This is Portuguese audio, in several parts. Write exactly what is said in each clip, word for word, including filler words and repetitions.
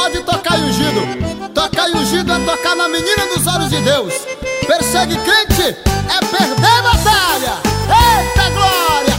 pode tocar ungido. Tocar ungido é tocar na menina dos olhos de Deus. Persegue crente é perder batalha. Eita glória!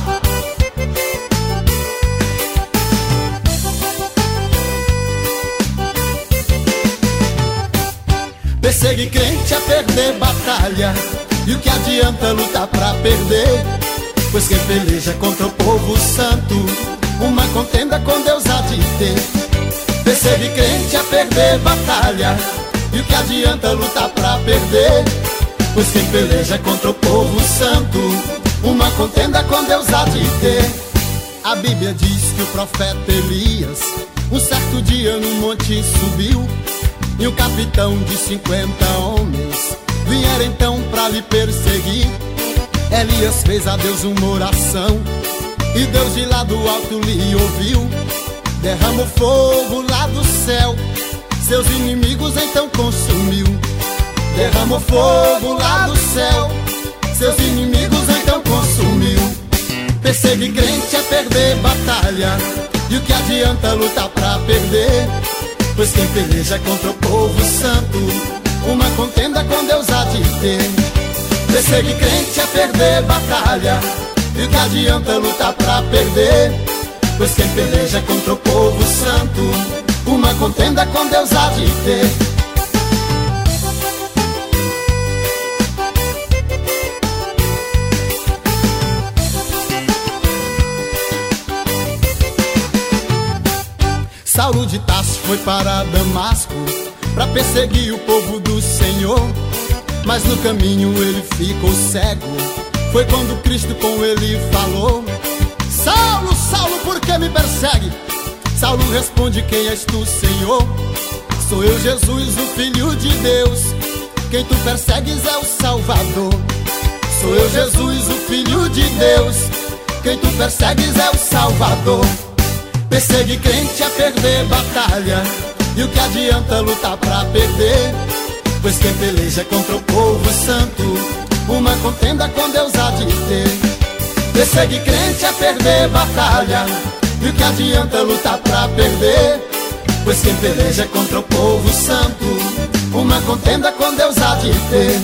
Persegue crente é perder batalha. E o que adianta lutar pra perder? Pois quem peleja contra o povo santo, uma contenda com Deus há de ter. Persegue crente é perder batalha. E o que adianta lutar pra perder? Pois quem peleja contra o povo santo, uma contenda com Deus há de ter. A Bíblia diz que o profeta Elias, um certo dia no monte subiu, e um capitão de cinquenta homens vieram então pra lhe perseguir. Elias fez a Deus uma oração, e Deus de lá do alto lhe ouviu. Derramou fogo lá do céu, seus inimigos então consumiu. Derramou fogo lá do céu, seus inimigos então consumiu. Perseguir crente é perder batalha. E o que adianta lutar pra perder? Pois quem peleja contra o povo santo, uma contenda com Deus há de ter. Perseguir crente é perder batalha. E o que adianta lutar pra perder? Pois quem peleja contra o povo santo, uma contenda com Deus há de ter. Saulo de Tarso foi para Damasco pra perseguir o povo do Senhor, mas no caminho ele ficou cego. Foi quando Cristo com ele falou: Saulo, Saulo, por que me persegue? Saulo responde: quem és tu, Senhor? Sou eu, Jesus, o Filho de Deus. Quem tu persegues é o Salvador. Sou eu, Jesus, o Filho de Deus. Quem tu persegues é o Salvador. Perseguir crente é perder batalha. E o que adianta lutar pra perder? Pois quem peleja contra o povo santo, uma contenda com Deus há de ter. Perseguir crente é perder batalha. E o que adianta lutar pra perder? Pois quem peleja contra o povo santo, uma contenda com Deus há de ter.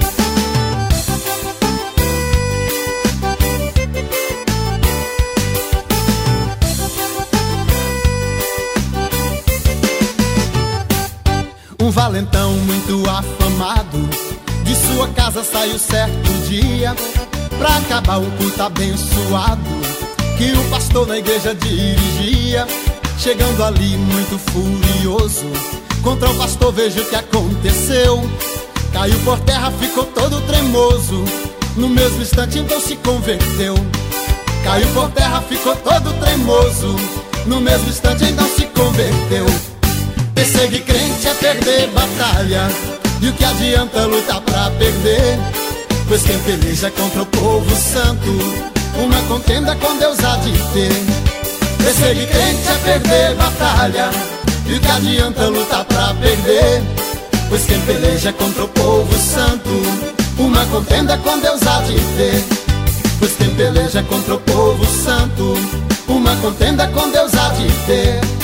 Um valentão muito afamado de sua casa saiu certo dia pra acabar um culto abençoado que o pastor na igreja dirigia. Chegando ali muito furioso contra o pastor, veja o que aconteceu. Caiu por terra, ficou todo tremoso. No mesmo instante então se converteu. Caiu por terra, ficou todo tremoso. No mesmo instante então se converteu. Perseguir crente é perder batalha. E o que adianta lutar pra perder? Pois quem peleja contra o povo santo, uma contenda com Deus há de ter. Perseguir crente é perder batalha. E o que adianta lutar pra perder? Pois quem peleja contra o povo santo, uma contenda com Deus há de ter. Pois quem peleja contra o povo santo, uma contenda com Deus há de ter.